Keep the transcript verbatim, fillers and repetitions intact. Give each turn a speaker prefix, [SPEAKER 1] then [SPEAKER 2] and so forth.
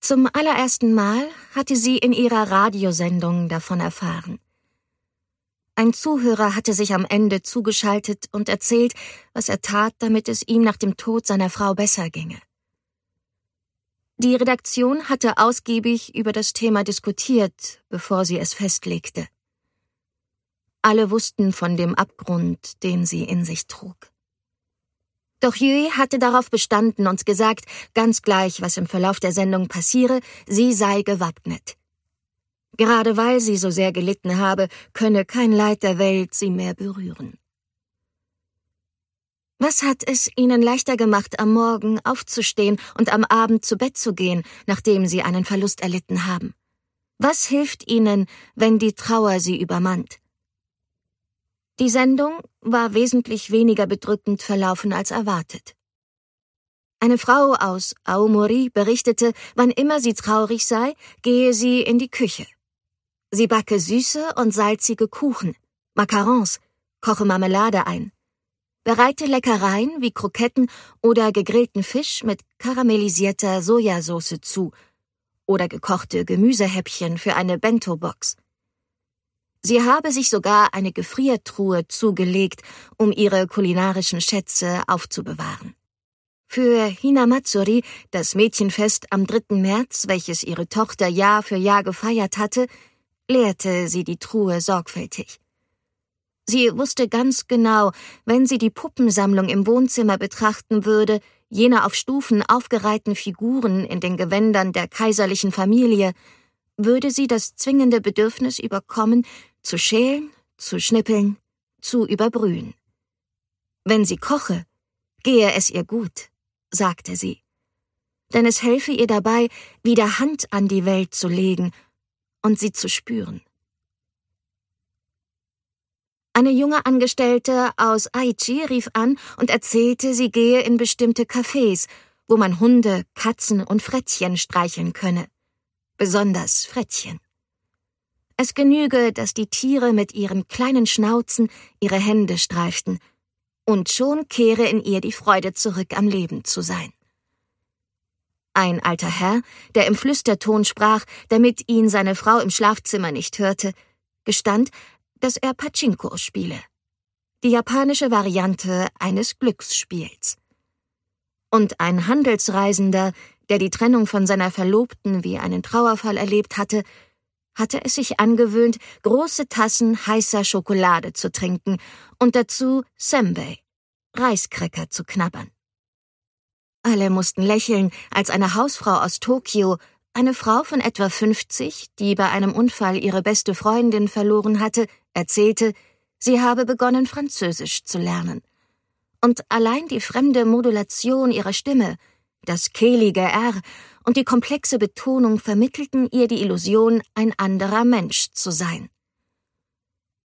[SPEAKER 1] Zum allerersten Mal hatte sie in ihrer Radiosendung davon erfahren. Ein Zuhörer hatte sich am Ende zugeschaltet und erzählt, was er tat, damit es ihm nach dem Tod seiner Frau besser ginge. Die Redaktion hatte ausgiebig über das Thema diskutiert, bevor sie es festlegte. Alle wussten von dem Abgrund, den sie in sich trug. Doch Yue hatte darauf bestanden und gesagt, ganz gleich, was im Verlauf der Sendung passiere, sie sei gewappnet. Gerade weil sie so sehr gelitten habe, könne kein Leid der Welt sie mehr berühren. Was hat es ihnen leichter gemacht, am Morgen aufzustehen und am Abend zu Bett zu gehen, nachdem sie einen Verlust erlitten haben? Was hilft ihnen, wenn die Trauer sie übermannt? Die Sendung war wesentlich weniger bedrückend verlaufen als erwartet. Eine Frau aus Aomori berichtete, wann immer sie traurig sei, gehe sie in die Küche. Sie backe süße und salzige Kuchen, Macarons, koche Marmelade ein, bereite Leckereien wie Kroketten oder gegrillten Fisch mit karamellisierter Sojasauce zu oder gekochte Gemüsehäppchen für eine Bento-Box. Sie habe sich sogar eine Gefriertruhe zugelegt, um ihre kulinarischen Schätze aufzubewahren. Für Hinamatsuri, das Mädchenfest am dritten März, welches ihre Tochter Jahr für Jahr gefeiert hatte, leerte sie die Truhe sorgfältig. Sie wusste ganz genau, wenn sie die Puppensammlung im Wohnzimmer betrachten würde, jene auf Stufen aufgereihten Figuren in den Gewändern der kaiserlichen Familie, würde sie das zwingende Bedürfnis überkommen, zu schälen, zu schnippeln, zu überbrühen. Wenn sie koche, gehe es ihr gut, sagte sie, denn es helfe ihr dabei, wieder Hand an die Welt zu legen und sie zu spüren. Eine junge Angestellte aus Aichi rief an und erzählte, sie gehe in bestimmte Cafés, wo man Hunde, Katzen und Frettchen streicheln könne. Besonders Frettchen. Es genüge, dass die Tiere mit ihren kleinen Schnauzen ihre Hände streiften, und schon kehre in ihr die Freude zurück, am Leben zu sein. Ein alter Herr, der im Flüsterton sprach, damit ihn seine Frau im Schlafzimmer nicht hörte, gestand, dass er Pachinko spiele, die japanische Variante eines Glücksspiels. Und ein Handelsreisender, der die Trennung von seiner Verlobten wie einen Trauerfall erlebt hatte, hatte es sich angewöhnt, große Tassen heißer Schokolade zu trinken und dazu Senbei, Reiskräcker zu knabbern. Alle mussten lächeln, als eine Hausfrau aus Tokio, eine Frau von etwa fünfzig, die bei einem Unfall ihre beste Freundin verloren hatte, erzählte, sie habe begonnen, Französisch zu lernen. Und allein die fremde Modulation ihrer Stimme, das kehlige R und die komplexe Betonung vermittelten ihr die Illusion, ein anderer Mensch zu sein.